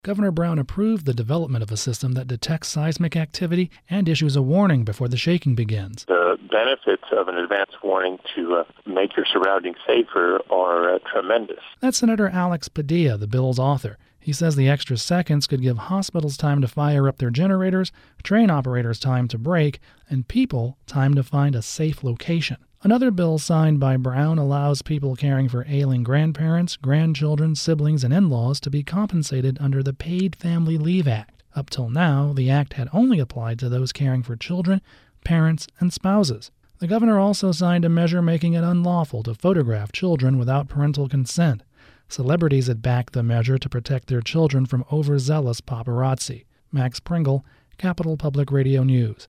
Governor Brown approved the development of a system that detects seismic activity and issues a warning before the shaking begins. The benefits of an advance warning to make your surroundings safer are tremendous. That's Senator Alex Padilla, the bill's author. He says the extra seconds could give hospitals time to fire up their generators, train operators time to brake, and people time to find a safe location. Another bill signed by Brown allows people caring for ailing grandparents, grandchildren, siblings, and in-laws to be compensated under the Paid Family Leave Act. Up till now, the act had only applied to those caring for children, parents, and spouses. The governor also signed a measure making it unlawful to photograph children without parental consent. Celebrities had backed the measure to protect their children from overzealous paparazzi. Max Pringle, Capital Public Radio News.